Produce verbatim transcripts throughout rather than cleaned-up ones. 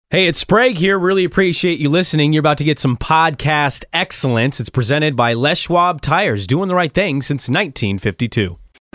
Hey, it's Sprague here. Really appreciate you listening. You're about to get some podcast excellence. It's presented by Les Schwab Tires, doing the right thing since nineteen fifty-two.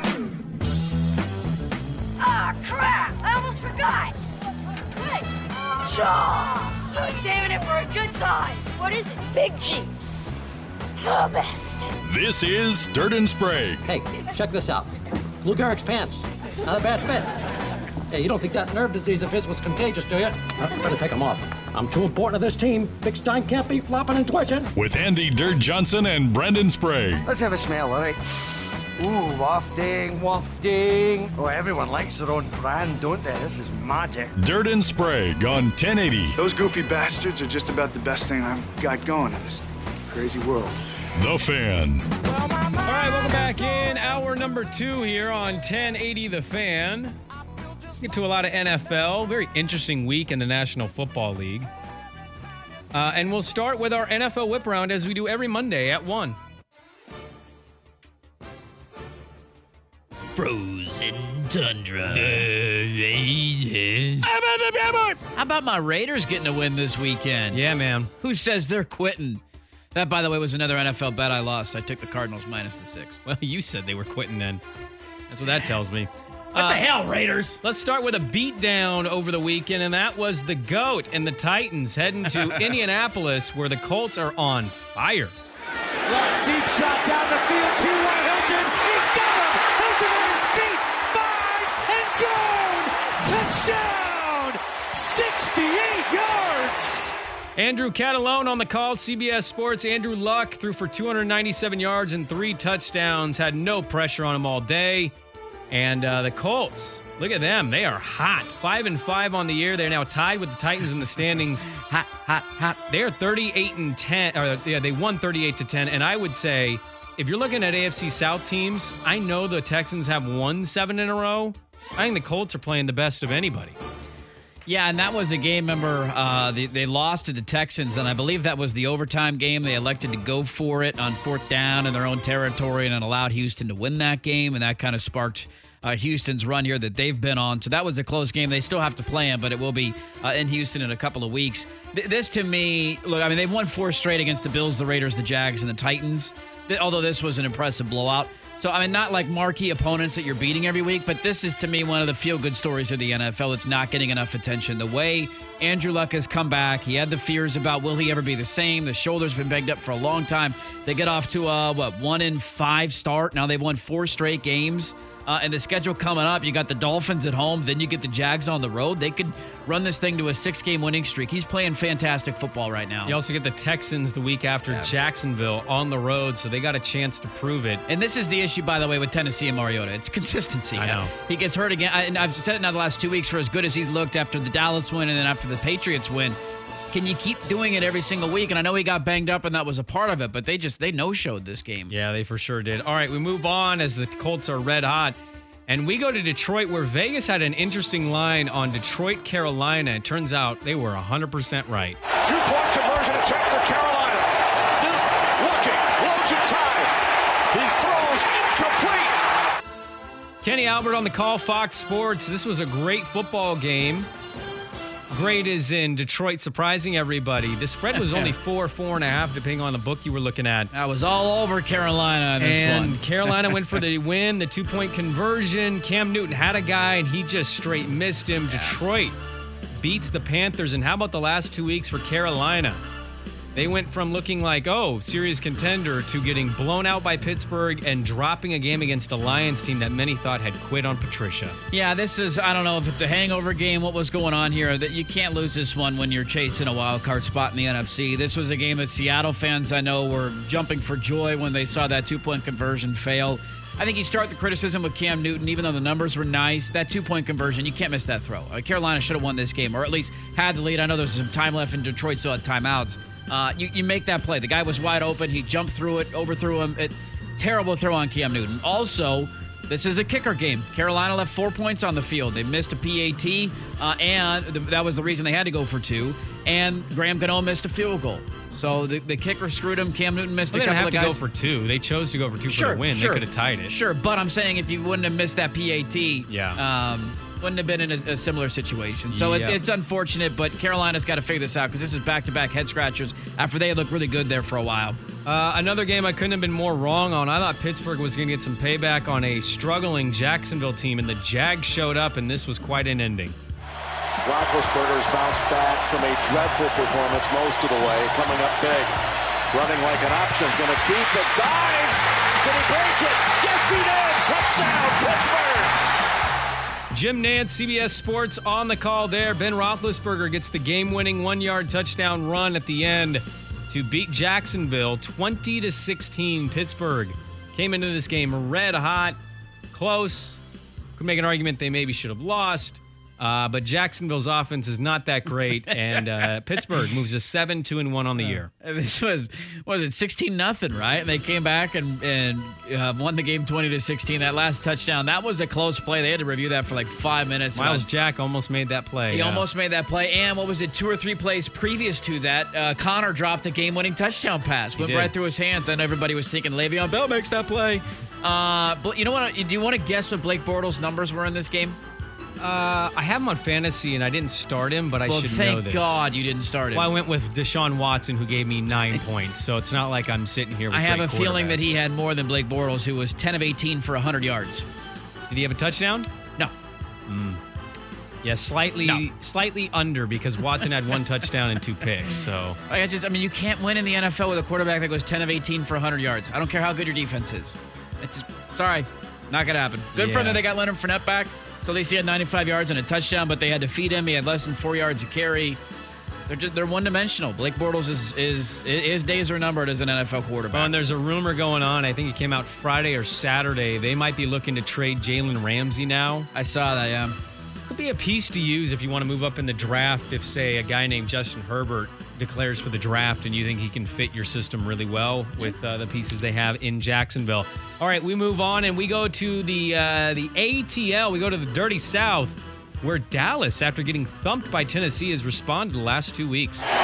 Ah, crap! I almost forgot! Hey! Shaw! I was saving it for a good time! What is it? Big Chief. The best. This is Dirt and Sprague. Hey, check this out. Lou Gehrig's pants. Not a bad fit. Hey, you don't think that nerve disease of his was contagious, do you? I better take him off. I'm too important to this team. Big Stein can't be flopping and twitching. With Andy Dirt Johnson and Brendan Sprague. Let's have a smell, all right? Ooh, wafting, wafting. Oh, everyone likes their own brand, don't they? This is magic. Dirt and Sprague on ten eighty. Those goofy bastards are just about the best thing I've got going in this crazy world. The Fan. All right, welcome back in. Hour number two here on ten eighty The Fan. Let's get to a lot of N F L. Very interesting week in the National Football League. Uh, and we'll start with our N F L Whip Round as we do every Monday at one. Frozen tundra. How about my Raiders getting a win this weekend? Yeah, man. Who says they're quitting? That, by the way, was another N F L bet I lost. I took the Cardinals minus the six. Well, you said they were quitting then. That's what that tells me. What the hell, Raiders? Let's start with a beatdown over the weekend, and that was the GOAT and the Titans heading to Indianapolis, where the Colts are on fire. Long deep shot down the field to White Hilton. He's got him. Hilton on his feet. Five, end zone. Touchdown. sixty-eight yards. Andrew Catalone on the call, C B S Sports. Andrew Luck threw for two hundred ninety-seven yards and three touchdowns. Had no pressure on him all day. And uh, the Colts, look at them. They are hot. Five and five on the year. They're now tied with the Titans in the standings. Hot, hot, hot. They are thirty-eight and ten. Or, yeah, they won thirty-eight to ten. And I would say, if you're looking at A F C South teams, I know the Texans have won seven in a row. I think the Colts are playing the best of anybody. Yeah, and that was a game, remember, uh, they, they lost to the Texans, and I believe that was the overtime game. They elected to go for it on fourth down in their own territory and allowed Houston to win that game, and that kind of sparked uh, Houston's run here that they've been on. So that was a close game. They still have to play them, but it will be uh, in Houston in a couple of weeks. Th- this, to me, look, I mean, they've won four straight against the Bills, the Raiders, the Jags, and the Titans, Th- although this was an impressive blowout. So, I mean, not like marquee opponents that you're beating every week, but this is, to me, one of the feel-good stories of the N F L that's not getting enough attention. The way Andrew Luck has come back, he had the fears about will he ever be the same. The shoulder's been banged up for a long time. They get off to a, what, one in five start. Now they've won four straight games. Uh, and the schedule coming up, you got the Dolphins at home, then you get the Jags on the road. They could run this thing to a six-game winning streak. He's playing fantastic football right now. You also get the Texans the week after yeah. Jacksonville on the road, so they got a chance to prove it. And this is the issue, by the way, with Tennessee and Mariota. It's consistency. I know. He gets hurt again. I, and I've said it now the last two weeks, for as good as he's looked after the Dallas win and then after the Patriots win, can you keep doing it every single week? And I know he got banged up, and that was a part of it, but they just, they no-showed this game. Yeah, they for sure did. All right, we move on as the Colts are red hot. And we go to Detroit, where Vegas had an interesting line on Detroit, Carolina. It turns out they were one hundred percent right. Two-point conversion attempt for Carolina. Newton looking, loads of time. He throws incomplete. Kenny Albert on the call, Fox Sports. This was a great football game. Great is in Detroit surprising everybody. The spread was only four, four and a half, depending on the book you were looking at. That was all over Carolina on this and one. Carolina went for the win, the two-point conversion. Cam Newton had a guy, and he just straight missed him. Yeah. Detroit beats the Panthers. And how about the last two weeks for Carolina? They went from looking like, oh, serious contender to getting blown out by Pittsburgh and dropping a game against a Lions team that many thought had quit on Patricia. Yeah, this is, I don't know if it's a hangover game, what was going on here, that you can't lose this one when you're chasing a wild card spot in the N F C. This was a game that Seattle fans, I know, were jumping for joy when they saw that two-point conversion fail. I think you start the criticism with Cam Newton, even though the numbers were nice. That two-point conversion, you can't miss that throw. Uh, Carolina should have won this game, or at least had the lead. I know there's some time left, and Detroit still had timeouts. Uh, you, you make that play. The guy was wide open. He jumped through it, overthrew him. It, terrible throw on Cam Newton. Also, this is a kicker game. Carolina left four points on the field. They missed a P A T, uh, and th- that was the reason they had to go for two. And Graham Gano missed a field goal. So the, the kicker screwed him. Cam Newton missed well, a couple of guys. They didn't have to go for two. They chose to go for two sure, for the win. Sure. They could have tied it. Sure, but I'm saying if you wouldn't have missed that P A T, yeah. um, wouldn't have been in a, a similar situation. So Yep. it, it's unfortunate, but Carolina's got to figure this out because this is back-to-back head scratchers after they looked really good there for a while. Uh, another game I couldn't have been more wrong on. I thought Pittsburgh was going to get some payback on a struggling Jacksonville team, and the Jags showed up, and this was quite an ending. Roethlisberger's bounced back from a dreadful performance most of the way, coming up big. Running like an option, going to keep it, dives! Did he break it? Yes, he did! Touchdown, Pittsburgh! Jim Nantz, C B S Sports on the call there. Ben Roethlisberger gets the game-winning one-yard touchdown run at the end to beat Jacksonville twenty to sixteen. Pittsburgh came into this game red hot, close. Could make an argument they maybe should have lost. Uh, but Jacksonville's offense is not that great, and uh, Pittsburgh moves to seven two and one on the year. This was, what was it, sixteen nothing, right? And they came back and, and uh, won the game twenty to sixteen. That last touchdown, that was a close play. They had to review that for like five minutes. Miles Jack almost made that play. He yeah. almost made that play. And what was it, two or three plays previous to that, uh, Connor dropped a game-winning touchdown pass. Went did. right through his hands. Then everybody was thinking Le'Veon Bell makes that play. Uh, but you know what? Do you want to guess what Blake Bortles' numbers were in this game? Uh, I have him on fantasy, and I didn't start him, but I well, should thank know this. God you didn't start him. Well, I went with Deshaun Watson, who gave me nine points, so it's not like I'm sitting here with I have a great feeling that quarterbacks. he had more than Blake Bortles, who was ten of eighteen for one hundred yards. Did he have a touchdown? No. Yeah, slightly No. slightly under, because Watson had one touchdown and two picks, so... Like I just, I mean, you can't win in the N F L with a quarterback that goes ten of eighteen for one hundred yards. I don't care how good your defense is. It's just, sorry, not going to happen. Good for Yeah. them that they got Leonard Fournette back. So at least he had ninety-five yards and a touchdown, but they had to feed him. He had less than four yards a carry. They're just, they're one-dimensional. Blake Bortles is, is, his days are numbered as an N F L quarterback. Oh, and there's a rumor going on. I think it came out Friday or Saturday. They might be looking to trade Jalen Ramsey now. I saw that, yeah. Could be a piece to use if you want to move up in the draft. If, say, a guy named Justin Herbert declares for the draft and you think he can fit your system really well with uh, the pieces they have in Jacksonville. All right, we move on and we go to the uh, the A T L. We go to the Dirty South, where Dallas, after getting thumped by Tennessee, has responded the last two weeks. It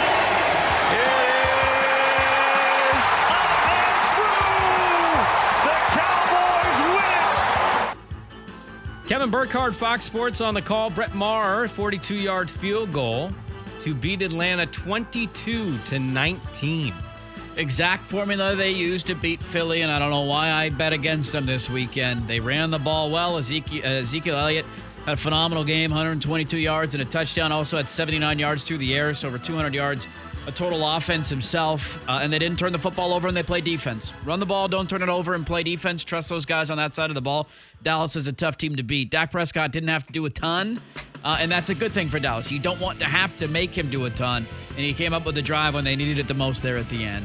is up and through! The Cowboys win it! Kevin Burkhardt, Fox Sports on the call. Brett Maher, forty-two-yard field goal to beat Atlanta twenty-two to nineteen. Exact formula they used to beat Philly, and I don't know why I bet against them this weekend. They ran the ball well. Ezekiel, uh, Ezekiel Elliott had a phenomenal game, one hundred twenty-two yards and a touchdown. Also had seventy-nine yards through the air, so over two hundred yards, a total offense himself. Uh, and they didn't turn the football over, and they played defense. Run the ball, don't turn it over, and play defense. Trust those guys on that side of the ball. Dallas is a tough team to beat. Dak Prescott didn't have to do a ton, uh, and that's a good thing for Dallas. You don't want to have to make him do a ton, and he came up with the drive when they needed it the most there at the end.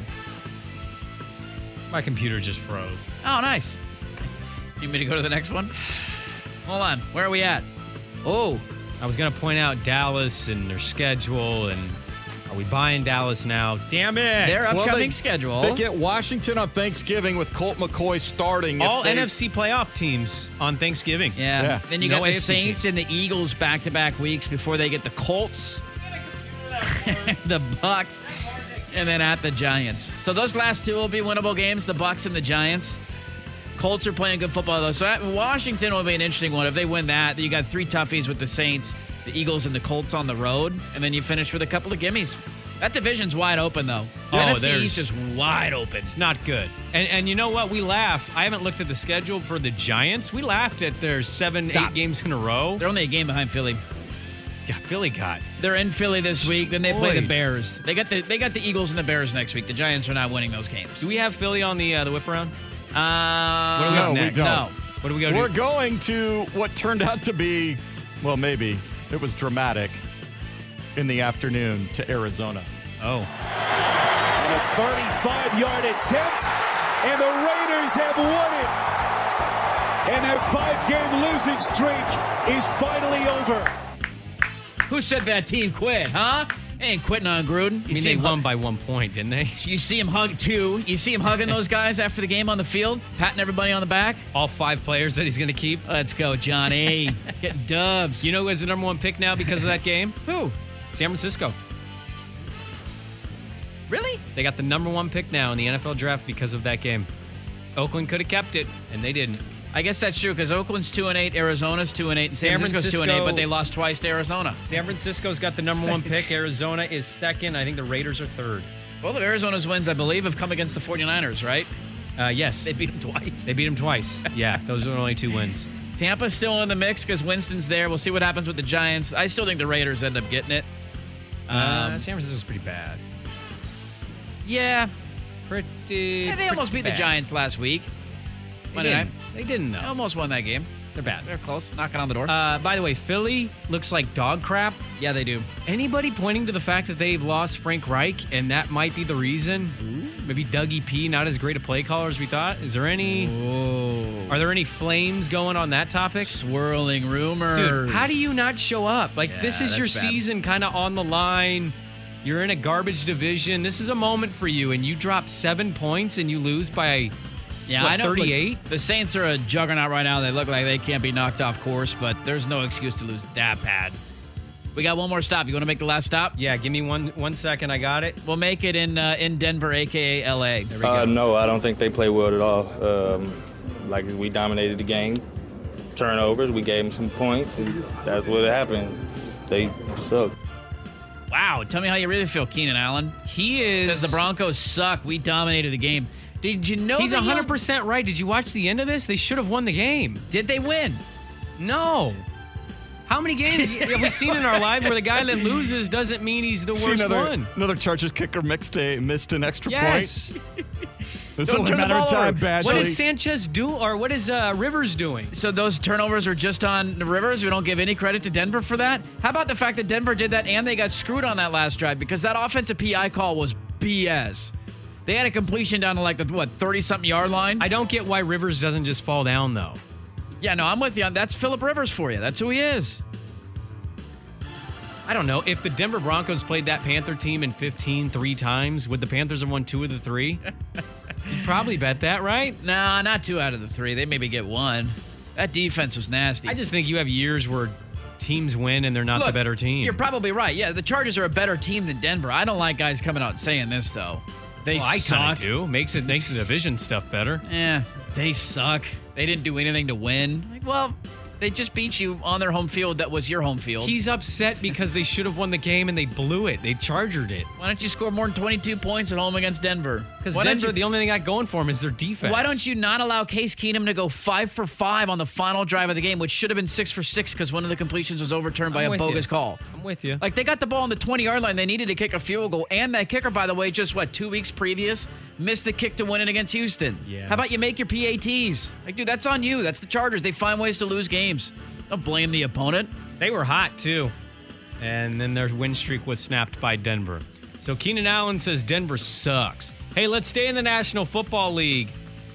My computer just froze. Oh, nice. You want me to go to the next one? Hold on. Where are we at? Oh, I was going to point out Dallas and their schedule, and are we buying Dallas now? Damn it. their Well, upcoming they- schedule. They get Washington on Thanksgiving with Colt McCoy starting. If All they- N F C playoff teams on Thanksgiving. yeah. Yeah. Then you No got the A F C Saints and the Eagles back-to-back weeks before they get the Colts, the Bucks, and then at the Giants. So those last two will be winnable games, the Bucks and the Giants. Colts are playing good football, though. So at Washington will be an interesting one. If they win that, then you got three toughies with the Saints, the Eagles, and the Colts on the road. And then you finish with a couple of gimmies. That division's wide open, though. The Oh, N F C there's- East is wide open. It's not good. And and you know what? We laugh. I haven't looked at the schedule for the Giants. We laughed at their seven, Stop. eight games in a row. They're only a game behind Philly. Yeah, Philly got. They're in Philly this week. Then they play the Destroyed. Bears. They got the they got the Eagles and the Bears next week. The Giants are not winning those games. Do we have Philly on the uh, the whip around? Uh, What do we No, got we next? don't. No. What do we go to? We're going to what turned out to be, well, maybe it was dramatic in the afternoon to Arizona. Oh. And a thirty-five-yard attempt, and the Raiders have won it. And their five-game losing streak is finally over. Who said that team quit, huh? They ain't quitting on Gruden. I You mean, see they him won hug, by one point, didn't they? you see him hug two. You see him hugging those guys after the game on the field, patting everybody on the back. All five players that he's going to keep. Let's go, Johnny. Getting dubs. You know who has the number one pick now because of that game? who? San Francisco. Really? They got the number one pick now in the N F L draft because of that game. Oakland could have kept it, and they didn't. I guess that's true because Oakland's two and eight, Arizona's two and eight, and San, San Francisco's two and eight, Francisco- but they lost twice San to Arizona. Francisco- San Francisco's got the number one pick. Arizona is second. I think the Raiders are third. Both of Arizona's wins, I believe, have come against the 49ers, right? Uh, yes. They beat them twice. They beat them twice. Yeah, those are the only two wins. Tampa's still in the mix because Winston's there. We'll see what happens with the Giants. I still think the Raiders end up getting it. Um, Um, San Francisco's pretty bad. Yeah. Pretty. Yeah, they almost beat pretty the bad. Giants last week. They Monday didn't. night. They didn't, though. They almost won that game. They're bad. They're close. Knocking on the door. Uh, by the way, Philly looks like dog crap. yeah, they do. Anybody pointing to the fact that they've lost Frank Reich and that might be the reason? Ooh. Maybe Dougie P not as great a play caller as we thought? Is there any... Whoa. Are there any flames going on that topic? Swirling rumors. Dude, how do you not show up? Like, Yeah, this is your that's bad. season kind of on the line. You're in a garbage division. This is a moment for you, and you drop seven points and you lose by... Yeah, What, I know. thirty-eight? The Saints are a juggernaut right now. They look like they can't be knocked off course, but there's no excuse to lose that bad. We got one more stop. You want to make the last stop? Yeah, give me one one second. I got it. We'll make it in uh, in Denver, a k a. L A. There we Uh, go. no, I don't think they play well at all. Um, like, we dominated the game. Turnovers, we gave them some points, and that's what happened. They suck. Wow. Tell me how you really feel, Keenan Allen. He is... Says the Broncos suck. We dominated the game. Did you know He's that one you- hundred percent right. Did you watch the end of this? They should have won the game. Did they win? No. How many games have we seen in our life where the guy that loses doesn't mean he's the See worst another, one? Another Chargers kicker mixed a, missed an extra Yes. point. It's Don't only a turn the matter of ball time, over. Badgley. What is Sanchez do, or what is uh, Rivers doing? So those turnovers are just on the Rivers. We don't give any credit to Denver for that. How about the fact that Denver did that and they got screwed on that last drive because that offensive P I call was B S. They had a completion down to like the, what, thirty-something yard line? I don't get why Rivers doesn't just fall down, though. Yeah, no, I'm with you. That's Phillip Rivers for you. That's who he is. I don't know. If the Denver Broncos played that Panther team in fifteen three times, would the Panthers have won two of the three? You'd probably bet that, right? Nah, not two out of the three. They maybe get one. That defense was nasty. I just think you have years where teams win and they're not Look, the better team. You're probably right. Yeah, the Chargers are a better team than Denver. I don't like guys coming out and saying this, though. They well, I suck. kind of do. Makes it makes the division stuff better. Yeah, they suck. They didn't do anything to win. Like, well, they just beat you on their home field that was your home field. He's upset because they should have won the game and they blew it. They chargered it. Why don't you score more than twenty-two points at home against Denver? Because Why don't Denver, you- the only thing I got going for him is their defense. Why don't you not allow Case Keenum to go five for five on the final drive of the game, which should have been six for six because one of the completions was overturned by I'm a with bogus you. call? I'm with you. Like, they got the ball on the twenty-yard line. They needed to kick a field goal. And that kicker, by the way, just, what, two weeks previous, missed the kick to win it against Houston. Yeah. How about you make your P A Ts? Like, dude, that's on you. That's the Chargers. They find ways to lose games. Don't blame the opponent. They were hot, too. And then their win streak was snapped by Denver. So Keenan Allen says Denver sucks. Hey, let's stay in the National Football League.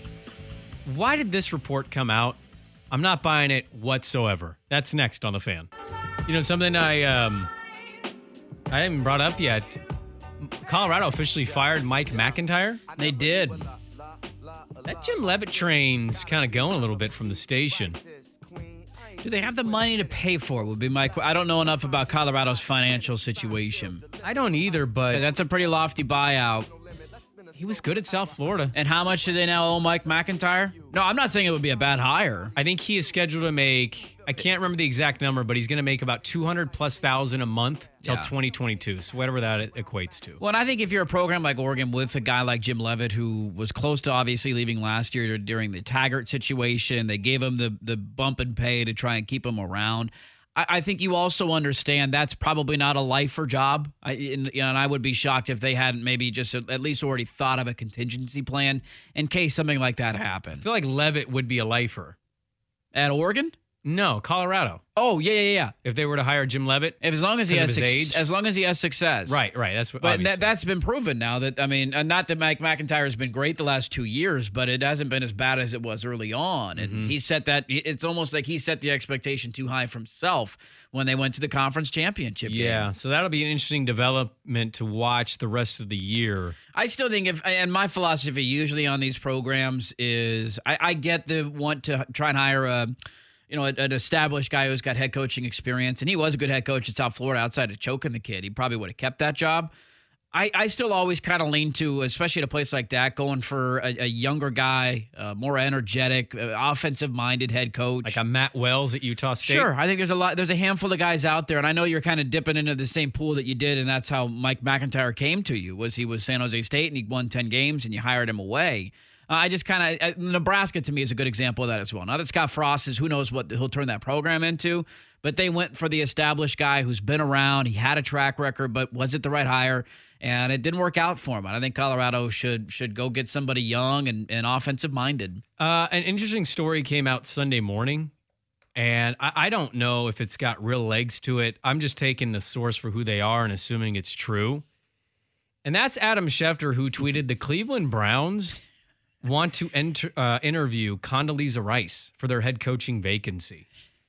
Why did this report come out? I'm not buying it whatsoever. That's next on The Fan. You know, something I um I haven't brought up yet. Colorado officially fired Mike McIntyre. They did. That Jim Levitt train's kind of going a little bit from the station. Do they have the money to pay for it? Would be my. qu- I don't know enough about Colorado's financial situation. I don't either, but That's a pretty lofty buyout. he was good at South Florida. And how much do they now owe Mike McIntyre? No, I'm not saying it would be a bad hire. I think he is scheduled to make, I can't remember the exact number, but he's going to make about two hundred plus thousand a month till Yeah. twenty twenty-two. So whatever that equates to. Well, and I think if you're a program like Oregon with a guy like Jim Levitt, who was close to obviously leaving last year during the Taggart situation, they gave him the the bump in pay to try and keep him around. I, I think you also understand that's probably not a lifer job. I, and, you know, and I would be shocked if they hadn't maybe just at least already thought of a contingency plan in case something like that I happened. feel like Levitt would be a lifer. At Oregon? No, Colorado. Oh, yeah, yeah, yeah. If they were to hire Jim Levitt. If, as long as he Because has of his suc- age? as long as he has success. Right, right. That's what But obviously. that, that's been proven now that, I mean, uh, not that Mike McIntyre has been great the last two years, but it hasn't been as bad as it was early on. And Mm-hmm. he set that, it's almost like he set the expectation too high for himself when they went to the conference championship game. Yeah, so that'll be an interesting development to watch the rest of the year. I still think if, and my philosophy usually on these programs is I, I get the want to try and hire a, you know, an established guy who's got head coaching experience, and he was a good head coach at South Florida outside of choking the kid. He probably would have kept that job. I, I still always kind of lean to, especially at a place like that, going for a, a younger guy, uh, more energetic, uh, offensive-minded head coach. Like a Matt Wells at Utah State? Sure. I think there's a lot. There's a handful of guys out there, and I know you're kind of dipping into the same pool that you did, and that's how Mike McIntyre came to you, was he was San Jose State, and he won ten games, and you hired him away. Uh, I just kind of – Nebraska, to me, is a good example of that as well. Now that Scott Frost is – who knows what he'll turn that program into, but they went for the established guy who's been around. He had a track record, but was it the right hire? And it didn't work out for him. And I think Colorado should should go get somebody young and, and offensive-minded. Uh, an interesting story came out Sunday morning, and I, I don't know if it's got real legs to it. I'm just taking the source for who they are and assuming it's true. And that's Adam Schefter, who tweeted, the Cleveland Browns want to enter, uh, interview Condoleezza Rice for their head coaching vacancy.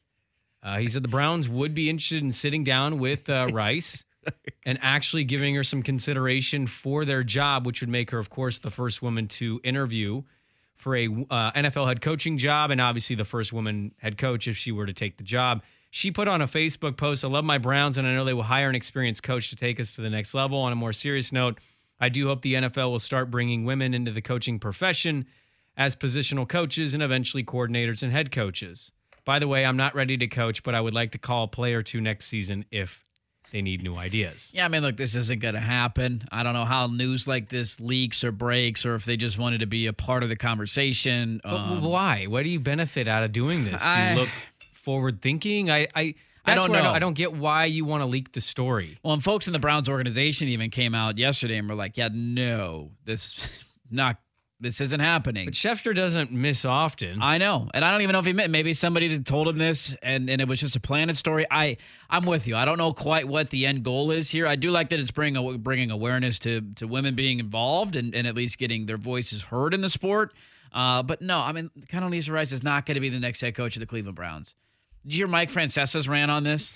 Uh, he said the Browns would be interested in sitting down with uh, Rice and actually giving her some consideration for their job, which would make her, of course, the first woman to interview for a uh, N F L head coaching job, and obviously the first woman head coach if she were to take the job. She put on a Facebook post, I love my Browns, and I know they will hire an experienced coach to take us to the next level. On a more serious note, I do hope the N F L will start bringing women into the coaching profession as positional coaches and eventually coordinators and head coaches. By the way, I'm not ready to coach, but I would like to call a play or two next season if they need new ideas. Yeah, I mean, look, this isn't going to happen. I don't know how news like this leaks or breaks, or if they just wanted to be a part of the conversation. But Um, why? What do you benefit out of doing this? I- you look forward thinking? I, I, I that's don't where I know. don't, I don't get why you want to leak the story. Well, and folks in the Browns organization even came out yesterday and were like, yeah, no, this not this isn't happening. But Schefter doesn't miss often. I know. And I don't even know if he meant, maybe somebody that told him this and, and it was just a planted story. I, I'm with you. I don't know quite what the end goal is here. I do like that it's bringing, bringing awareness to, to women being involved and, and at least getting their voices heard in the sport. Uh, but no, I mean, Condoleezza Rice is not going to be the next head coach of the Cleveland Browns. Did you hear Mike Francesa's rant on this?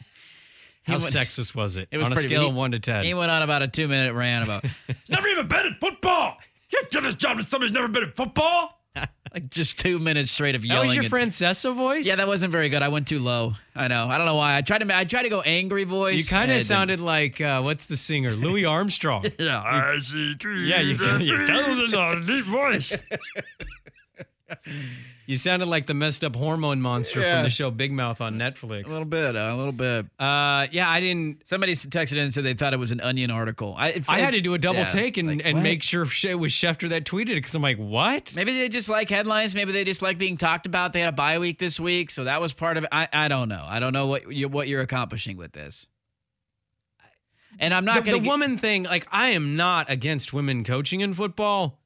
How went- sexist was it? It was on a pretty- scale he- of one to ten. He went on about a two-minute rant about, never even been in football. You can't give this job to somebody who's never been in football. Like just two minutes straight of That yelling. was your at- Francesa voice? Yeah, that wasn't very good. I went too low. I know. I don't know why. I tried to. I tried to go angry voice. You kind and of it didn't. sounded like, uh, what's the singer? Louis Armstrong. Yeah, I see trees. Yeah, you, and you, trees in a deep voice. you sounded like the messed up hormone monster Yeah. from the show Big Mouth on Netflix. A little bit. Uh, a little bit. Uh, yeah, I didn't. Somebody texted in and said they thought it was an Onion article. I, it, I had to do a double yeah, take and, like, and what? make sure it was Schefter that tweeted it because I'm like, what? Maybe they just like headlines. Maybe they just like being talked about. They had a bye week this week, so that was part of it. I, I don't know. I don't know what you what you're accomplishing with this. And I'm not the, going the to woman thing, like, I am not against women coaching in football.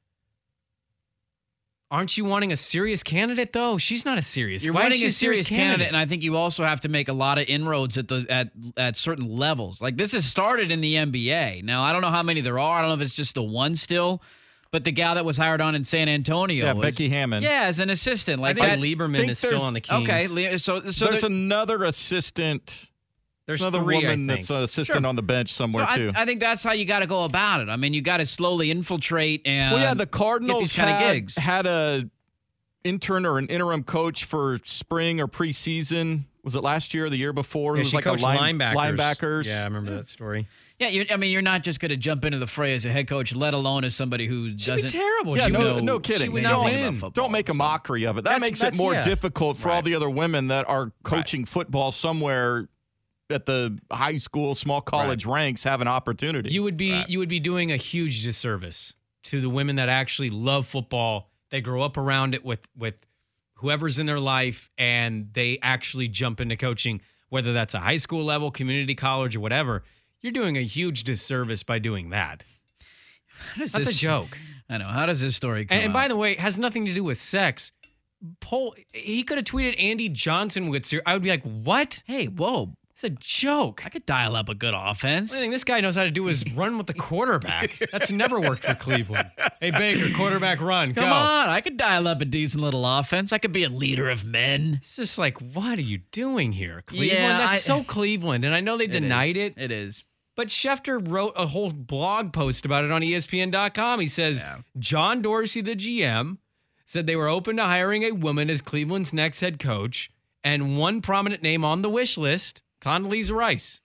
Aren't you wanting a serious candidate, though? She's not a serious. You're Why is wanting she a serious candidate, and I think you also have to make a lot of inroads at the at at certain levels. Like this has started in the N B A. Now I don't know how many there are. I don't know if it's just the one still, but the gal that was hired on in San Antonio, Yeah, was, Becky Hammond. yeah, as an assistant. Like I that. think Lieberman think is still there's- on the Kings. Okay, Le- so so There's there- another assistant. There's another three, I woman think. that's an assistant Sure. on the bench somewhere, I, too. I think that's how you got to go about it. I mean, you got to slowly infiltrate and well, yeah, the get Cardinals these kind had, of gigs. had a intern or an interim coach for spring or preseason. Was it last year or the year before? Yeah, it was she like coached a line, linebackers. linebackers. Yeah, I remember that story. Yeah, you, I mean, you're not just going to jump into the fray as a head coach, let alone as somebody who She'd doesn't. be terrible. Yeah, She no, would- no she kidding. would know not anything win. about football. Don't make a so- mockery of it. That That's- makes it that's- more yeah. difficult for all Right. the other women that are coaching football somewhere at the high school, small college ranks have an opportunity. You would be you would be doing a huge disservice to the women that actually love football. They grow up around it with with whoever's in their life, and they actually jump into coaching, whether that's a high school level, community college, or whatever. You're doing a huge disservice by doing that. That's That's a joke. I know. How does this story come And, and by out? the way, it has nothing to do with sex. Paul, he could have tweeted Andy Johnson with ser- I would be like, what? Hey, whoa. It's a joke. I could dial up a good offense. The only thing this guy knows how to do is run with the quarterback. That's never worked for Cleveland. Hey, Baker, quarterback run. Come go. on. I could dial up a decent little offense. I could be a leader of men. It's just like, what are you doing here, Cleveland? Yeah, That's I- so Cleveland. And I know they It denied is. it, It is. but Schefter wrote a whole blog post about it on E S P N dot com. He says, Yeah. John Dorsey, the G M, said they were open to hiring a woman as Cleveland's next head coach, and one prominent name on the wish list, Condoleezza Rice.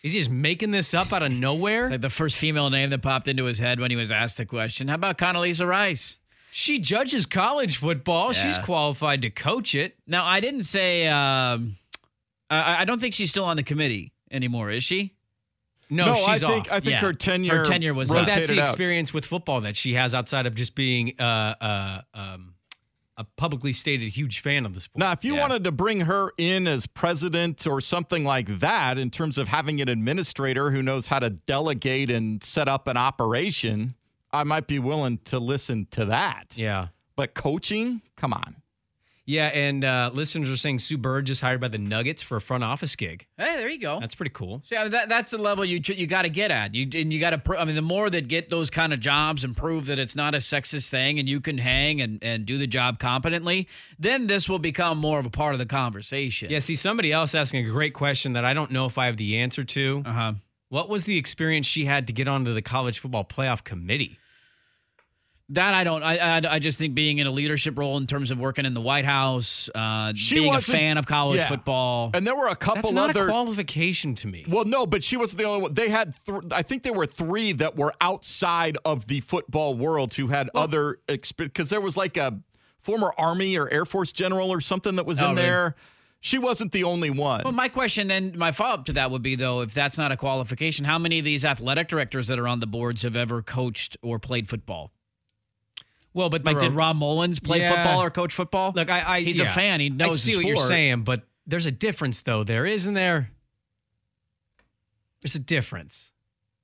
Is he just making this up out of nowhere? Like the first female name that popped into his head when he was asked the question. How about Condoleezza Rice? She judges college football. Yeah. She's qualified to coach it. Now, I didn't say, um, I, I don't think she's still on the committee anymore, is she? No, no she's I think, off. I think Yeah. her tenure Her tenure was Well, up. that's the out. experience with football that she has outside of just being uh, uh, um, a publicly stated huge fan of the sport. Now, if you Yeah. wanted to bring her in as president or something like that in terms of having an administrator who knows how to delegate and set up an operation, I might be willing to listen to that. Yeah. But coaching? Come on. Yeah, and uh, listeners are saying Sue Bird just hired by the Nuggets for a front office gig. Hey, there you go. That's pretty cool. See, I mean, that, that's the level you you got to get at. You and you got to. Pr- I mean, the more that get those kind of jobs and prove that it's not a sexist thing, and you can hang and, and do the job competently, then this will become more of a part of the conversation. Yeah, see, somebody else asking a great question that I don't know if I have the answer to. Uh huh. What was the experience she had to get onto the college football playoff committee? That I don't. I, I I just think being in a leadership role in terms of working in the White House, uh, She being a wasn't- fan of college yeah. football. And there were a couple That's not other a qualification to me. Well, no, but she wasn't the only one. They had, th- I think there were three that were outside of the football world who had Well- other experience. Because there was like a former Army or Air Force general or something that was Oh, in really? there. She wasn't the only one. Well, my question then, my follow up to that would be though, if that's not a qualification, how many of these athletic directors that are on the boards have ever coached or played football? Well, but Like, there did are- Rob Mullins play Yeah. football or coach football? Look, I, I he's yeah. a fan. He knows I see the what you're sport. saying, but there's a difference, though. There isn't there. There's a difference.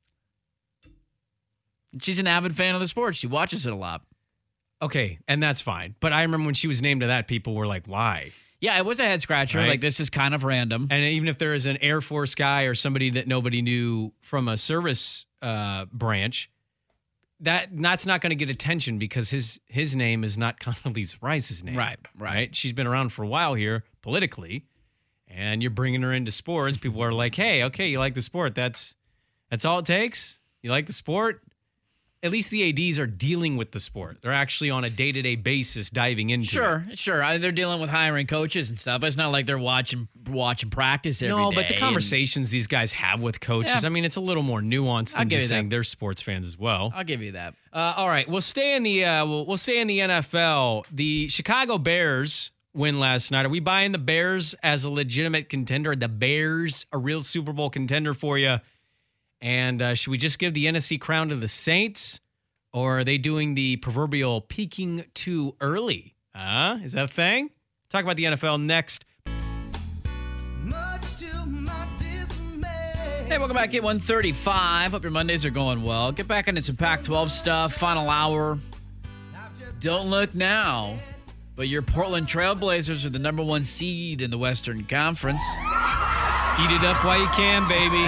She's an avid fan of the sport. She watches it a lot. Okay, and that's fine. But I remember when she was named to that, people were like, "Why?" Yeah, it was a head scratcher. Right. Like, this is kind of random. And even if there is an Air Force guy or somebody that nobody knew from a service uh, branch, that that's not going to get attention because his his name is not Condoleezza Rice's name. Right, right. She's been around for a while here politically, and you're bringing her into sports. People are like, "Hey, okay, you like the sport? That's that's all it takes. You like the sport." At least the A Ds are dealing with the sport. They're actually on a day-to-day basis diving into Sure, it. sure. I, they're dealing with hiring coaches and stuff. It's not like they're watching watching practice every day. No, but the and- conversations these guys have with coaches, Yeah. I mean, it's a little more nuanced I'll than give just you that. saying they're sports fans as well. I'll give you that. Uh, all right, we'll stay in the uh, we'll, we'll stay in the N F L. The Chicago Bears win last night. Are we buying the Bears as a legitimate contender? The Bears a real Super Bowl contender for you? And uh, should we just give the N F C crown to the Saints, or are they doing the proverbial peaking too early? Huh? Is that a thing? Talk about the N F L next. Hey, welcome back at one thirty-five. Hope your Mondays are going well. Get back into some Pac twelve stuff. Final hour. Don't look now, but your Portland Trailblazers are the number one seed in the Western Conference. Eat it up while you can, baby.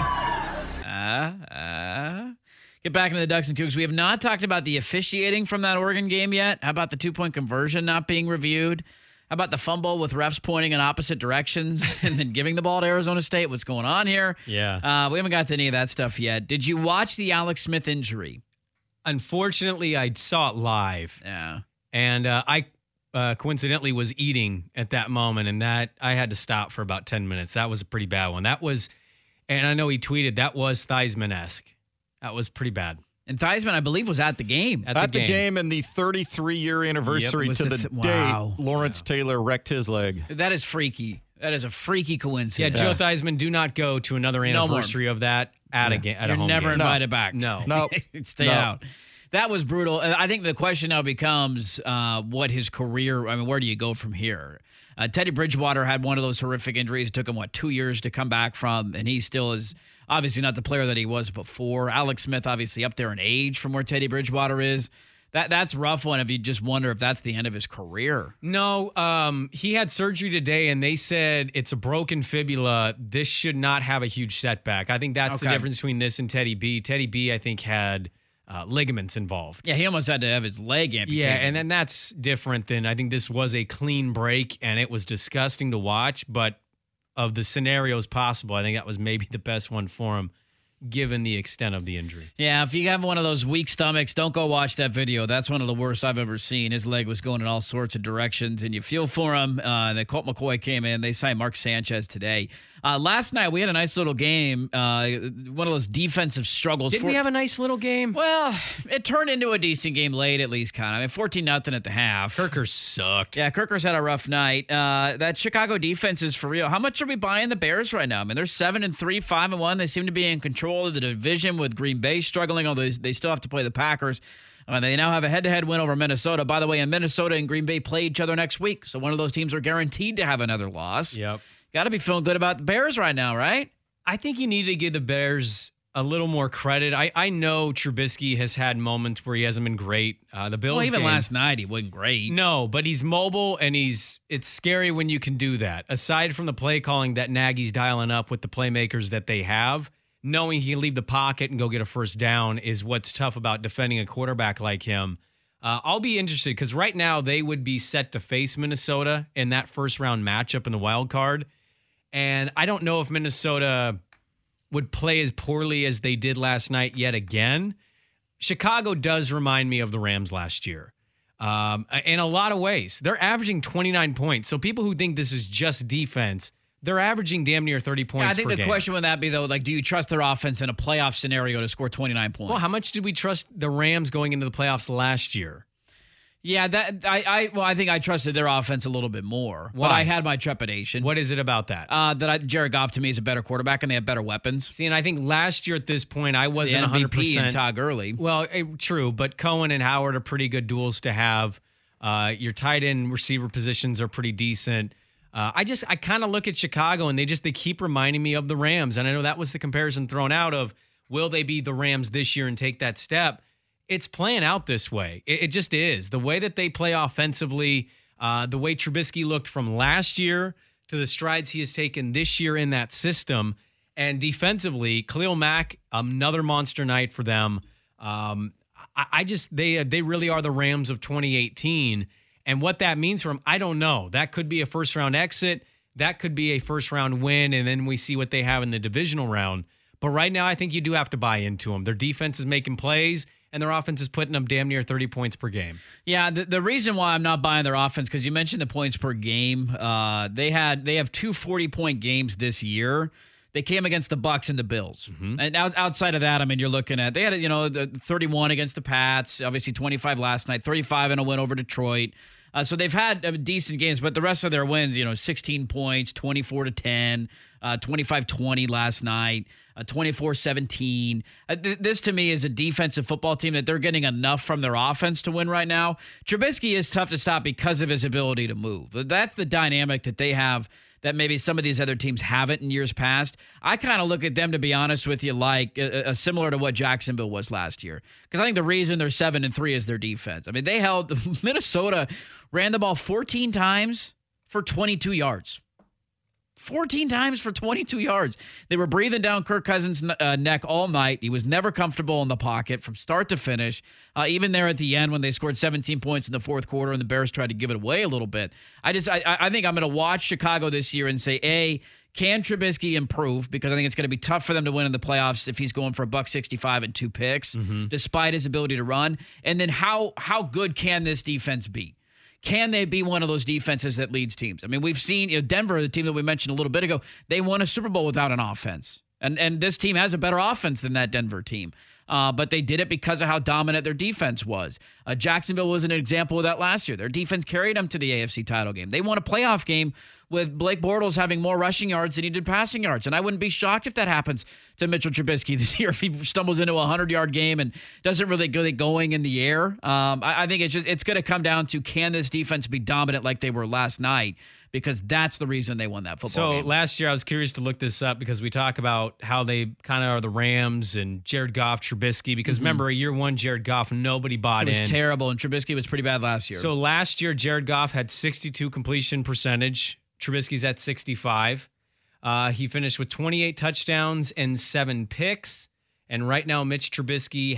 Ah, uh, uh. Get back into the Ducks and Cougs. We have not talked about the officiating from that Oregon game yet. How about the two-point conversion not being reviewed? How about the fumble with refs pointing in opposite directions and then giving the ball to Arizona State? What's going on here? Yeah. Uh, we haven't got to any of that stuff yet. Did you watch the Alex Smith injury? Unfortunately, I saw it live. Yeah. And uh, I uh, coincidentally was eating at that moment, and that I had to stop for about ten minutes. That was a pretty bad one. That was, and I know he tweeted, that was Theismann-esque. That was pretty bad. And Theismann, I believe, was at the game. At, At the, the game. game and the thirty-three year anniversary was to the the, th- date, wow. Lawrence Taylor wrecked his leg. That is freaky. That is a freaky Yeah, coincidence. Joe Theismann, do not go to another No more. anniversary of that at a game. At You're a home never game. invited back. No. No. Stay No. out. That was brutal. And I think the question now becomes uh, what his career, I mean, where do you go from here? Uh, Teddy Bridgewater had one of those horrific injuries. It took him, what, two years to come back from, and he still is obviously not the player that he was before. Alex Smith, obviously up there in age from where Teddy Bridgewater is. That That's a rough one if you just wonder if that's the end of his career. No, um, he had surgery today, and they said it's a broken fibula. This should not have a huge setback. I think that's the Okay. difference between this and Teddy B. Teddy B, I think, had uh, ligaments involved. Yeah, he almost had to have his leg amputated. Yeah, and then that's different than, I think this was a clean break, and it was disgusting to watch, but of the scenarios possible, I think that was maybe the best one for him, given the extent of the injury. Yeah, if you have one of those weak stomachs, don't go watch that video. That's one of the worst I've ever seen. His leg was going in all sorts of directions, and you feel for him. Uh, then Colt McCoy came in. They signed Mark Sanchez today. Uh, last night, we had a nice little game. Uh, one of those defensive struggles. Did For- we have a nice little game? Well, it turned into a decent game late, at least, kind of. I mean, fourteen nothing at the half. Kirker sucked. Yeah, Kirker's had a rough night. Uh, that Chicago defense is for real. How much are we buying the Bears right now? I mean, they're seven and three, five and one. They seem to be in control of the division with Green Bay struggling, although they still have to play the Packers. Uh, they now have a head-to-head win over Minnesota. By the way, and Minnesota and Green Bay play each other next week, so one of those teams are guaranteed to have another loss. Yep. Got to be feeling good about the Bears right now, right? I think you need to give the Bears a little more credit. I, I know Trubisky has had moments where he hasn't been great. Uh, the Bills Well, even game, last night he wasn't great. No, but he's mobile and he's it's scary when you can do that. Aside from the play calling that Nagy's dialing up with the playmakers that they have, knowing he can leave the pocket and go get a first down is what's tough about defending a quarterback like him. Uh, I'll be interested because right now they would be set to face Minnesota in that first round matchup in the wild card. And I don't know if Minnesota would play as poorly as they did last night yet again. Chicago does remind me of the Rams last year um, in a lot of ways. They're averaging twenty-nine points. So people who think this is just defense, they're averaging damn near thirty points Yeah, I think per the game. question would that be, though, like, do you trust their offense in a playoff scenario to score twenty-nine points? Well, how much did we trust the Rams going into the playoffs last year? Yeah, that I, I well, I think I trusted their offense a little bit more. Why? But I had my trepidation. What is it about that? Uh, that I, Jared Goff to me is a better quarterback and they have better weapons. See, and I think last year at this point, I wasn't The one hundred M V P percent. and Todd Gurley. Well, eh, true, but Cohen and Howard are pretty good duels to have. Uh, your tight end receiver positions are pretty decent. Uh, I just I kind of look at Chicago and they just they keep reminding me of the Rams, and I know that was the comparison thrown out of will they be the Rams this year and take that step? It's playing out this way. It, it just is. The way that they play offensively, uh, the way Trubisky looked from last year to the strides he has taken this year in that system, and defensively, Khalil Mack, another monster night for them. Um, I, I just they they really are the Rams of twenty eighteen. And what that means for them, I don't know. That could be a first round exit. That could be a first round win. And then we see what they have in the divisional round. But right now, I think you do have to buy into them. Their defense is making plays and their offense is putting up damn near thirty points per game. Yeah, the, the reason why I'm not buying their offense, because you mentioned the points per game. Uh, they had they have two forty-point games this year. They came against the Bucs and the Bills. Mm-hmm. And out, outside of that, I mean, you're looking at, they had, you know, the thirty-one against the Pats, obviously twenty-five last night, thirty-five in a win over Detroit. Uh, so they've had uh, decent games, but the rest of their wins, you know, sixteen points, twenty-four to ten, uh, twenty-five twenty last night, uh, twenty-four seventeen. Uh, th- this to me is a defensive football team that they're getting enough from their offense to win right now. Trubisky is tough to stop because of his ability to move. That's the dynamic that they have that maybe some of these other teams haven't in years past. I kind of look at them, to be honest with you, like uh, uh, similar to what Jacksonville was last year. Because I think the reason they're seven and three is their defense. I mean, they held Minnesota ran the ball fourteen times for twenty-two yards. fourteen times for twenty-two yards. They were breathing down Kirk Cousins' uh, neck all night. He was never comfortable in the pocket from start to finish. Uh, even there at the end when they scored seventeen points in the fourth quarter and the Bears tried to give it away a little bit. I just, I, I think I'm going to watch Chicago this year and say, A, can Trubisky improve? Because I think it's going to be tough for them to win in the playoffs if he's going for a buck sixty-five and two picks, mm-hmm. despite his ability to run. And then how how good can this defense be? Can they be one of those defenses that leads teams? I mean, we've seen, you know, Denver, the team that we mentioned a little bit ago, they won a Super Bowl without an offense. And and this team has a better offense than that Denver team. Uh, but they did it because of how dominant their defense was. Uh, Jacksonville was an example of that last year. Their defense carried them to the A F C title game. They won a playoff game with Blake Bortles having more rushing yards than he did passing yards. And I wouldn't be shocked if that happens to Mitchell Trubisky this year, if he stumbles into a hundred-yard game and doesn't really get going in the air. Um, I, I think it's just it's going to come down to, can this defense be dominant like they were last night? Because that's the reason they won that football so game. So last year, I was curious to look this up because we talk about how they kind of are the Rams and Jared Goff, Trubisky. Because mm-hmm. remember, year one, Jared Goff, nobody bought in. It was in. terrible, and Trubisky was pretty bad last year. So last year, Jared Goff had sixty-two completion percentage. Trubisky's at sixty-five. Uh, he finished with twenty-eight touchdowns and seven picks. And right now, Mitch Trubisky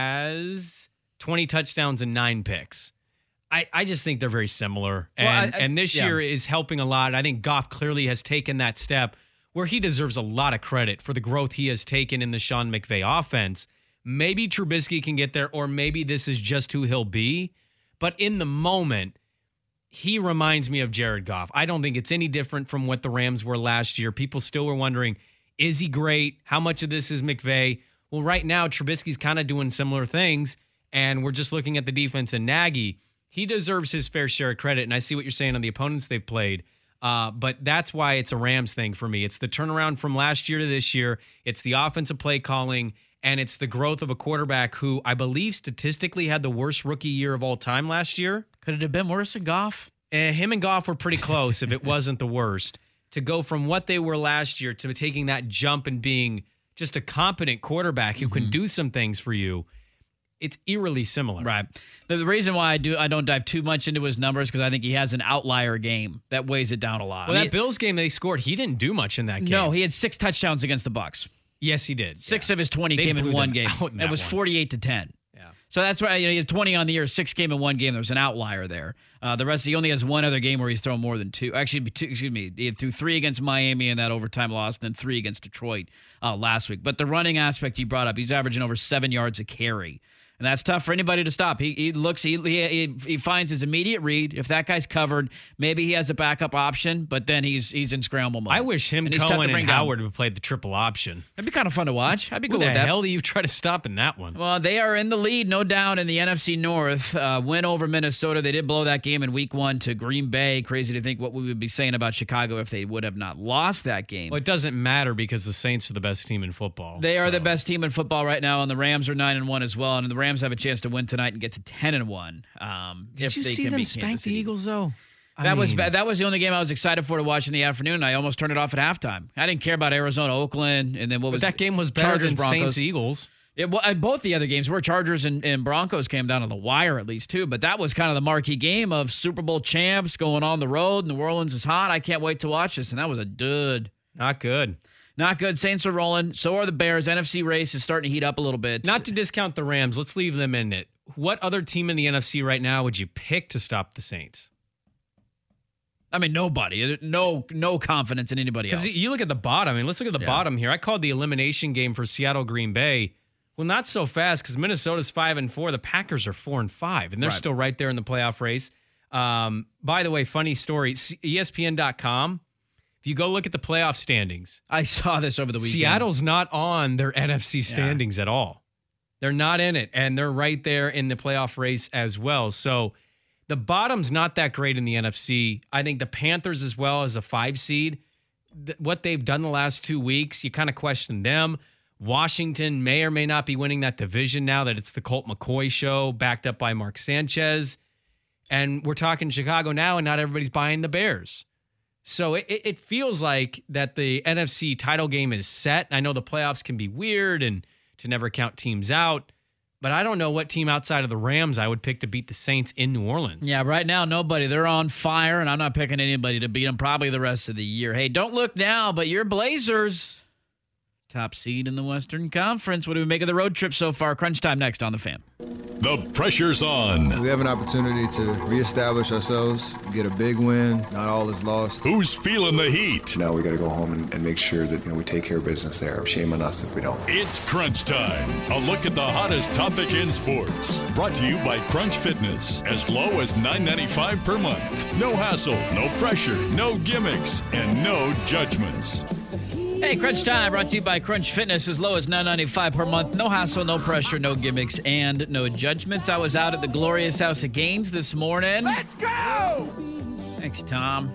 has twenty touchdowns and nine picks. I, I just think they're very similar. And, well, I, I, and this yeah. year is helping a lot. I think Goff clearly has taken that step where he deserves a lot of credit for the growth he has taken in the Sean McVay offense. Maybe Trubisky can get there, or maybe this is just who he'll be. But in the moment, he reminds me of Jared Goff. I don't think it's any different from what the Rams were last year. People still were wondering, is he great? How much of this is McVay? Well, right now, Trubisky's kind of doing similar things, and we're just looking at the defense and Nagy. He deserves his fair share of credit, and I see what you're saying on the opponents they've played. Uh, but that's why it's a Rams thing for me. It's the turnaround from last year to this year. It's the offensive play calling, and it's the growth of a quarterback who I believe statistically had the worst rookie year of all time last year. Could it have been worse than Goff? Uh, him and Goff were pretty close if it wasn't the worst. To go from what they were last year to taking that jump and being just a competent quarterback who mm-hmm. can do some things for you, it's eerily similar. Right. The, the reason why I do I don't dive too much into his numbers because I think he has an outlier game that weighs it down a lot. Well, he, that Bills game they scored, he didn't do much in that game. No, he had six touchdowns against the Bucs. Yes, he did. Six yeah. of his twenty they came in one game. In it was one. forty-eight to ten. Yeah. So that's why you know, he had twenty on the year, six came in one game. There was an outlier there. Uh, the rest, he only has one other game where he's thrown more than two. Actually, two, excuse me, he threw three against Miami in that overtime loss, and then three against Detroit uh, last week. But the running aspect you brought up, he's averaging over seven yards a carry. And that's tough for anybody to stop. He, he looks, he, he he finds his immediate read. If that guy's covered, maybe he has a backup option, but then he's he's in scramble mode. I wish him, and Cohen, and Howard would play the triple option. That'd be kind of fun to watch. I'd be Who good the with that. hell do you try to stop in that one? Well, they are in the lead, no doubt, in the N F C North. Uh, win over Minnesota. They did blow that game in week one to Green Bay. Crazy to think what we would be saying about Chicago if they would have not lost that game. Well, it doesn't matter because the Saints are the best team in football. They so. are the best team in football right now, and the Rams are nine and one as well. And the Rams have a chance to win tonight and get to ten and one. Um, Did if you they see can them beat spank Kansas the City. Eagles though? I That mean, was bad. That was the only game I was excited for to watch in the afternoon. I almost turned it off at halftime. I didn't care about Arizona, Oakland, and then what but was that game was better Chargers, than Broncos. Saints Eagles. It, well, both the other games were Chargers and, and Broncos came down to the wire at least too. But that was kind of the marquee game of Super Bowl champs going on the road. New Orleans is hot. I can't wait to watch this. And that was a dud. Not good. Not good. Saints are rolling. So are the Bears. N F C race is starting to heat up a little bit. Not to discount the Rams. Let's leave them in it. What other team in the N F C right now would you pick to stop the Saints? I mean, nobody. No no confidence in anybody else. Because you look at the bottom. I mean, let's look at the Yeah. bottom here. I called the elimination game for Seattle Green Bay. Well, not so fast because Minnesota's five and four. The Packers are four and five, and they're Right. still right there in the playoff race. Um, by the way, funny story: E S P N dot com. If you go look at the playoff standings, I saw this over the weekend. Seattle's not on their N F C standings yeah. at all. They're not in it, and they're right there in the playoff race as well. So the bottom's not that great in the N F C. I think the Panthers as well as a five seed, th- what they've done the last two weeks, you kind of question them. Washington may or may not be winning that division now that it's the Colt McCoy show backed up by Mark Sanchez. And we're talking Chicago now, and not everybody's buying the Bears. So it, it feels like that the N F C title game is set. I know the playoffs can be weird and to never count teams out, but I don't know what team outside of the Rams I would pick to beat the Saints in New Orleans. Yeah, right now, nobody. They're on fire, and I'm not picking anybody to beat them probably the rest of the year. Hey, don't look now, but your Blazers, top seed in the Western Conference. What do we make of the road trip so far? Crunch time next on The Fan. The pressure's on. We have an opportunity to reestablish ourselves, get a big win. Not all is lost. Who's feeling the heat? Now we got to go home and, and make sure that you know we take care of business there. Shame on us if we don't. It's Crunch Time. A look at the hottest topic in sports. Brought to you by Crunch Fitness. As low as nine ninety-five per month. No hassle, no pressure, no gimmicks, and no judgments. Hey, Crunch Time brought to you by Crunch Fitness, as low as nine ninety-five per month. No hassle, no pressure, no gimmicks, and no judgments. I was out at the Glorious House of Gaines this morning. Let's go! Thanks, Tom.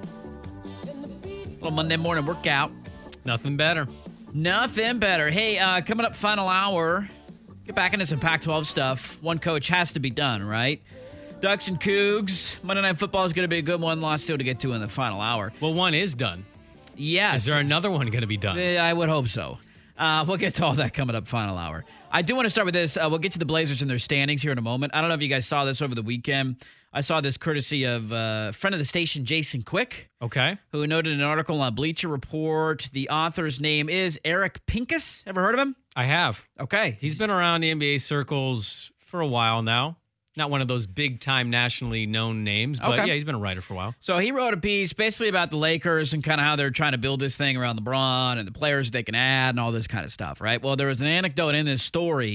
Little Monday morning workout. Nothing better. Nothing better. Hey, uh, coming up final hour, get back into some Pac twelve stuff. One coach has to be done, right? Ducks and Cougs. Monday Night Football is going to be a good one. Lots still to get to in the final hour. Well, one is done. Yes. Is there another one going to be done? I would hope so. Uh, we'll get to all that coming up final hour. I do want to start with this. Uh, we'll get to the Blazers and their standings here in a moment. I don't know if you guys saw this over the weekend. I saw this courtesy of uh, friend of the station, Jason Quick. Okay. Who noted an article on Bleacher Report. The author's name is Eric Pincus. Ever heard of him? I have. Okay. He's been around the N B A circles for a while now. Not one of those big-time nationally known names, but okay. yeah, he's been a writer for a while. So he wrote a piece basically about the Lakers and kind of how they're trying to build this thing around LeBron and the players they can add and all this kind of stuff, right? Well, there was an anecdote in this story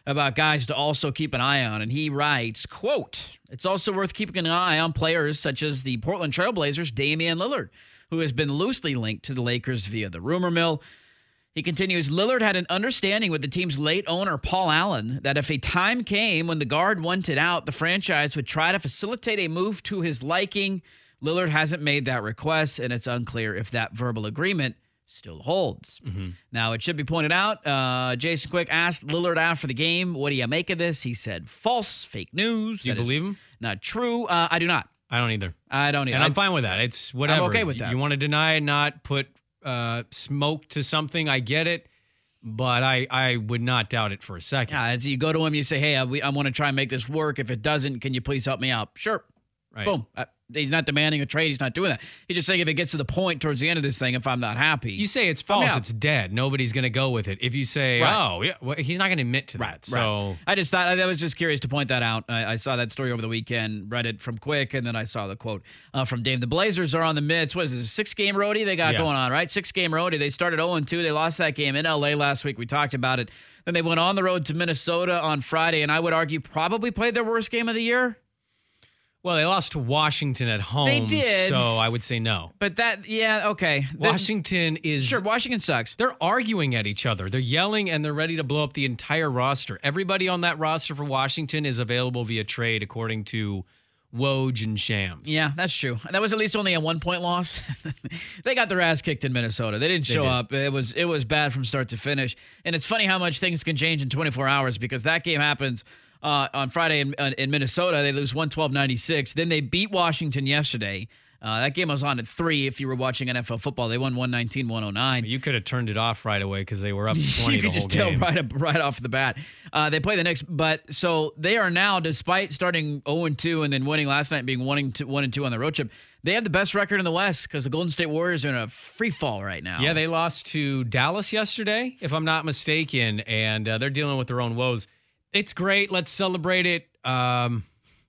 about guys to also keep an eye on. And he writes, quote, "It's also worth keeping an eye on players such as the Portland Trailblazers' Damian Lillard, who has been loosely linked to the Lakers via the rumor mill." He continues, "Lillard had an understanding with the team's late owner, Paul Allen, that if a time came when the guard wanted out, the franchise would try to facilitate a move to his liking. Lillard hasn't made that request, and it's unclear if that verbal agreement still holds." Mm-hmm. Now, it should be pointed out, uh, Jason Quick asked Lillard after the game, "What do you make of this?" He said, "False, fake news." Do you That is believe him? Not true. Uh, I do not. I don't either. I don't either. And I'm I- fine with that. It's whatever. I'm okay with that. You want to deny, not put uh, smoke to something, I get it. But I, I would not doubt it for a second. Yeah, as you go to him, you say, "Hey, I, we, I want to try and make this work. If it doesn't, can you please help me out?" Sure. Right. Boom. Uh, he's not demanding a trade. He's not doing that. He's just saying if it gets to the point towards the end of this thing, if I'm not happy. You say it's help me false, out. it's dead. Nobody's going to go with it. If you say, Right. oh, yeah, well, he's not going to admit to that. So Right. I just thought I was just curious to point that out. I, I saw that story over the weekend, read it from Quick, and then I saw the quote uh, from Dave. The Blazers are on the midst. What is this, a six-game roadie they got Yeah. going on, right? Six-game roadie. They started oh and two. They lost that game in L A last week. We talked about it. Then they went on the road to Minnesota on Friday, and I would argue probably played their worst game of the year. Well, they lost to Washington at home. They did. So I would say no. But that, yeah, okay. Washington is... Sure, Washington sucks. They're arguing at each other. They're yelling, and they're ready to blow up the entire roster. Everybody on that roster for Washington is available via trade, according to Woj and Shams. Yeah, that's true. That was at least only a one-point loss. They got their ass kicked in Minnesota. They didn't They show did. up. It was it was bad from start to finish. And it's funny how much things can change in twenty-four hours because that game happens uh, on Friday in, uh, in Minnesota. They lose one twelve ninety-six. Then they beat Washington yesterday. Uh, that game was on at three if you were watching N F L football. They won one nineteen one oh nine. You could have turned it off right away because they were up twenty You the could just whole tell game. right up, right off the bat. Uh, they play the Knicks, but so they are now, despite starting oh and two and then winning last night, being one and two, one and two on the road trip, they have the best record in the West because the Golden State Warriors are in a free fall right now. Yeah, they lost to Dallas yesterday, if I'm not mistaken, and uh, they're dealing with their own woes. It's great. Let's celebrate it. Um,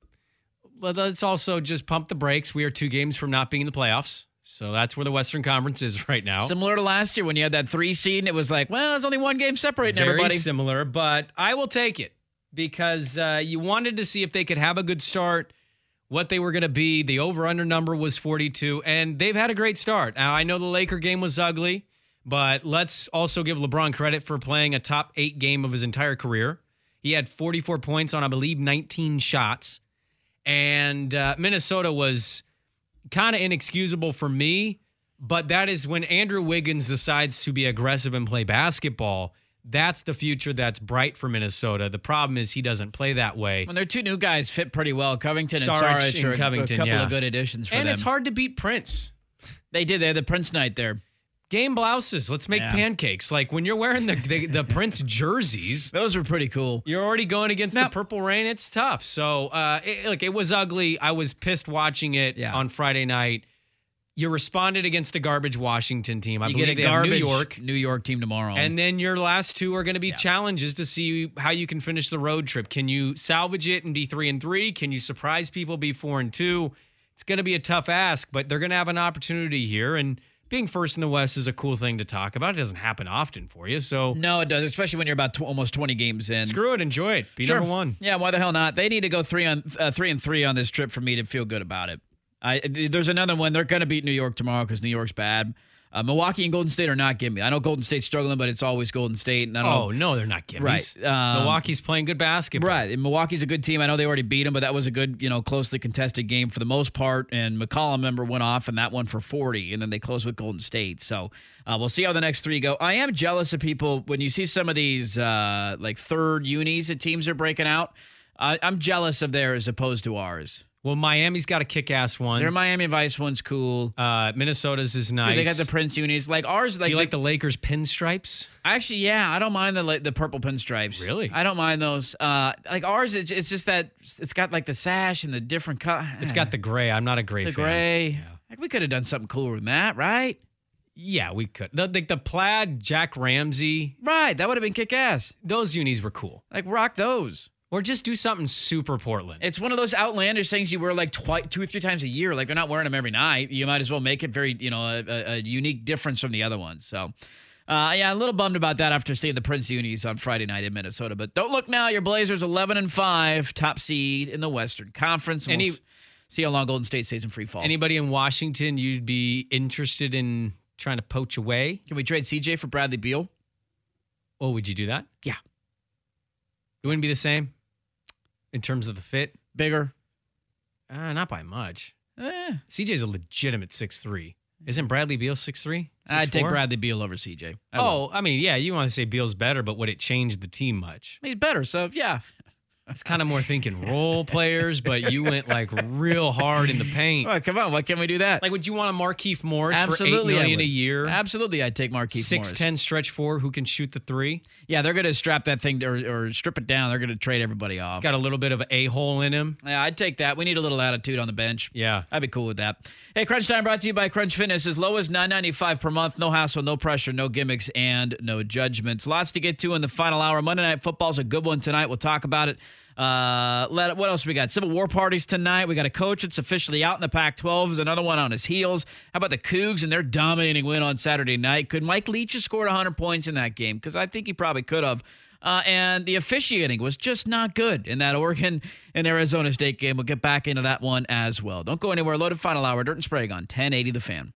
but let's also just pump the brakes. We are two games from not being in the playoffs. So that's where the Western Conference is right now. Similar to last year when you had that three seed and it was like, well, there's only one game separating Very everybody. similar, but I will take it because uh, you wanted to see if they could have a good start, what they were going to be. The over-under number was forty-two, and they've had a great start. Now, I know the Laker game was ugly, but let's also give LeBron credit for playing a top eight game of his entire career. He had forty-four points on, I believe, nineteen shots. And uh, Minnesota was kind of inexcusable for me, but that is when Andrew Wiggins decides to be aggressive and play basketball. That's the future that's bright for Minnesota. The problem is he doesn't play that way. When their two new guys fit pretty well, Covington and Sarge Saric and are a- Covington, a couple yeah. of good additions for and them. it's hard to beat Prince. They did. They had the Prince night there. Game blouses. Let's make Yeah. pancakes. Like when you're wearing the, the the Prince jerseys, those were pretty cool. You're already going against Now- the Purple Rain. It's tough. So, uh, it, look, it was ugly. I was pissed watching it Yeah. on Friday night. You responded against a garbage Washington team. I you believe get a they have garbage New York. New York team tomorrow. And then your last two are going to be challenges to see how you can finish the road trip. Can you salvage it and be three and three? Can you surprise people, be four and two? It's going to be a tough ask, but they're going to have an opportunity here. And being first in the West is a cool thing to talk about. It doesn't happen often for you. So no, it does, especially when you're about tw- almost twenty games in. screw it, enjoy it, be Sure. number one. Yeah, why the hell not? They need to go three on uh, three and three on this trip for me to feel good about it. I, there's another one. They're going to beat New York tomorrow because New York's bad. Uh, Milwaukee and Golden State are not giving me. I know Golden State's struggling, but it's always Golden State. And I don't Oh, know. no, they're not giving Right. Um, Milwaukee's playing good basketball. Right. And Milwaukee's a good team. I know they already beat them, but that was a good, you know, closely contested game for the most part. And McCollum, member, went off in that one for forty, and then they closed with Golden State. So uh, we'll see how the next three go. I am jealous of people when you see some of these uh, like third unis that teams are breaking out. Uh, I'm jealous of theirs as opposed to ours. Well, Miami's got a kick-ass one. Their Miami Vice one's cool. Uh, Minnesota's is nice. They got the Prince unis. Like ours, like Do you the- like the Lakers pinstripes? Actually, yeah, I don't mind the like, the purple pinstripes. Really? I don't mind those. Uh, like ours, it's, it's just that it's got like the sash and the different cut. It's got the gray. I'm not a gray the fan. gray. Like we could have done something cooler than that, right? Yeah, we could. The, the, the plaid Jack Ramsey. Right, that would have been kick ass. Those unis were cool. Like rock those. Or just do something super Portland. It's one of those outlandish things you wear like twi- two or three times a year. Like they're not wearing them every night. You might as well make it very, you know, a, a, a unique difference from the other ones. So Uh, yeah, a little bummed about that after seeing the Prince Unis on Friday night in Minnesota. But don't look now. Your Blazers eleven and five, top seed in the Western Conference. And Any, we'll see how long Golden State stays in free fall. Anybody in Washington you'd be interested in trying to poach away? Can we trade C J for Bradley Beal? Oh, would you do that? Yeah. It wouldn't be the same in terms of the fit? Bigger? Uh, not by much. Eh. C J's a legitimate six three. Isn't Bradley Beal six three? I'd take Bradley Beal over C J. I oh, I mean, yeah, you want to say Beal's better, but would it change the team much? He's better, so yeah. It's kind of more thinking role players, but you went like real hard in the paint. Oh, come on, why can't we do that? Like, would you want a Markieff Morris Absolutely, for eight million dollars a year? Absolutely, I'd take Markieff Morris. six ten stretch four who can shoot the three. Yeah, they're going to strap that thing or, or strip it down. They're going to trade everybody off. He's got a little bit of an a-hole in him. Yeah, I'd take that. We need a little attitude on the bench. Yeah. I'd be cool with that. Hey, Crunch Time brought to you by Crunch Fitness. As low as nine ninety-five per month. No hassle, no pressure, no gimmicks, and no judgments. Lots to get to in the final hour. Monday Night Football's a good one tonight. We'll talk about it. Uh, let, what else we got? Civil War parties tonight. We got a coach that's officially out in the Pac twelve. There's another one on his heels. How about the Cougs and their dominating win on Saturday night? Could Mike Leach have scored one hundred points in that game? Because I think he probably could have. Uh, and the officiating was just not good in that Oregon and Arizona State game. We'll get back into that one as well. Don't go anywhere. Loaded final hour. Dirt and Sprague on ten eighty The Fan.